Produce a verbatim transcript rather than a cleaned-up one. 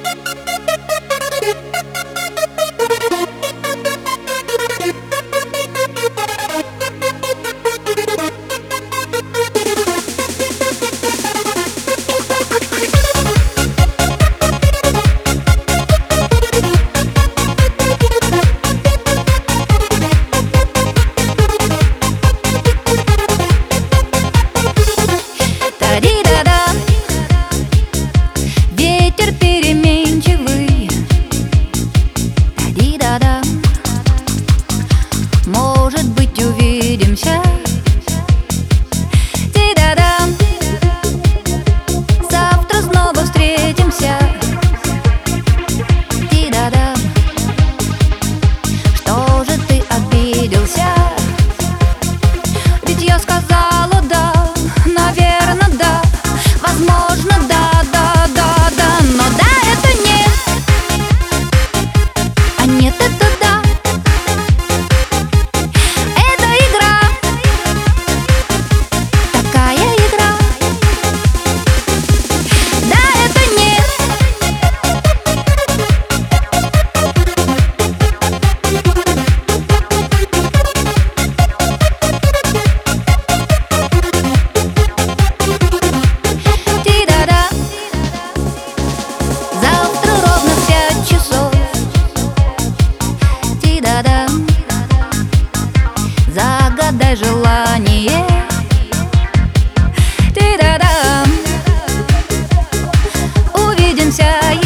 Ветер переменчивый, та-ди-да-да. Может быть, увидимся, ти-да-да. Завтра снова встретимся, ти-да-да. Что же ты обиделся? Ведь я сказала да, наверное, да, возможно, да, да, да, да. Но да, это нет, а нет, это да. Это игра, такая игра. Да, это нет. Ти-да-да. Завтра ровно в пять часов, ти-да-да. Загадай желание, ти-да-да. Увидимся.